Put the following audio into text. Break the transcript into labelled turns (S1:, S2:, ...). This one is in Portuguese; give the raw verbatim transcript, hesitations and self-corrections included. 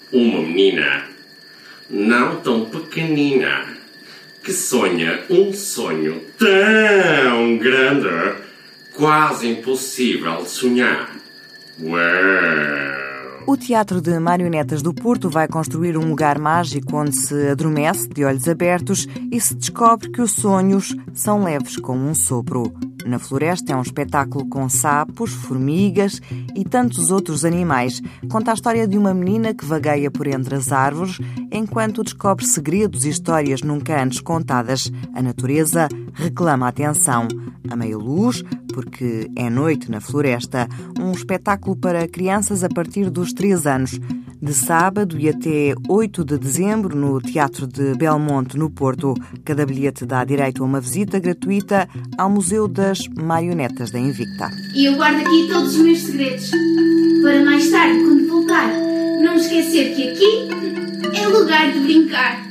S1: Uma menina, não tão pequenina, que sonha um sonho tão grande, quase impossível de sonhar. Uau!
S2: O Teatro de Marionetas do Porto vai construir um lugar mágico onde se adormece de olhos abertos e se descobre que os sonhos são leves como um sopro. Na Floresta é um espetáculo com sapos, formigas e tantos outros animais. Conta a história de uma menina que vagueia por entre as árvores enquanto descobre segredos e histórias nunca antes contadas. A natureza reclama atenção. A meia luz, porque é noite na Floresta, um espetáculo para crianças a partir dos três anos. De sábado e até oito de dezembro no Teatro de Belmonte, no Porto. Cada bilhete dá direito a uma visita gratuita ao Museu das Marionetas da Invicta.
S3: E eu guardo aqui todos os meus segredos, para mais tarde, quando voltar, não me esquecer que aqui é lugar de brincar.